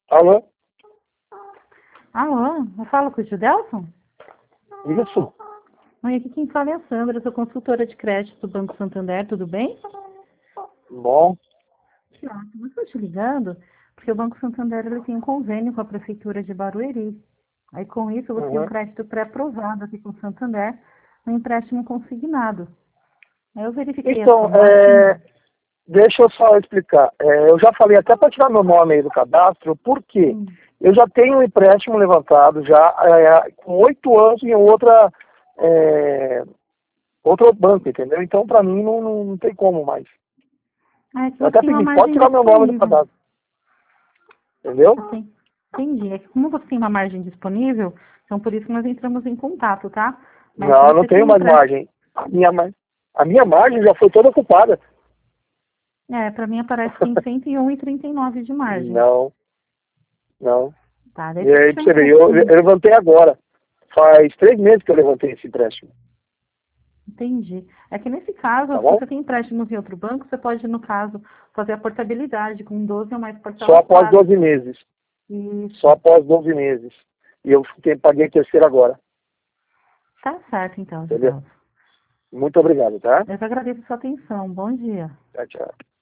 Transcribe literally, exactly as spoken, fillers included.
Alô? Alô, eu falo com o Judelson? Isso. Oi, aqui quem fala é a Sandra, eu sou consultora de crédito do Banco Santander, tudo bem? Bom. Que ótimo, eu estou te ligando porque o Banco Santander ele tem um convênio com a Prefeitura de Barueri. Aí com isso você tem um Uhum. crédito pré-aprovado aqui com o Santander, um empréstimo consignado. Aí eu verifiquei a sua Então, máquina. é, deixa eu só explicar. É, eu já falei até para tirar meu nome aí do cadastro, por quê? Hum. Eu já tenho um empréstimo levantado já é, com oito anos em outra, é, outro banco, entendeu? Então, para mim, não, não, não tem como mais. Ah, é que Eu você até tem uma pedi, pode margem tirar meu nome do disponível. cadastro, entendeu? Assim, entendi. É que como você tem uma margem disponível, então por isso nós entramos em contato, tá? Mas se Não, eu não você tem tenho um mais empréstimo. margem. A minha, mar- a minha margem já foi toda ocupada. É, para mim aparece que tem cento e um vírgula trinta e nove de margem. Não, não. Tá, daí E deixa eu aí, te pra um você ver, eu, eu pouquinho. levantei agora. Faz três meses que eu levantei esse empréstimo, Entendi. É que nesse caso, tá se bom? você tem empréstimos em outro banco, você pode, no caso, fazer a portabilidade com doze ou mais Só parcelas após pagas. doze meses. Só Isso. após doze meses. E eu fiquei, paguei a terceira agora. Tá certo, então, Entendeu? Gidelso. Muito obrigado, tá? Eu que agradeço a sua atenção. Bom dia. Tchau, tchau.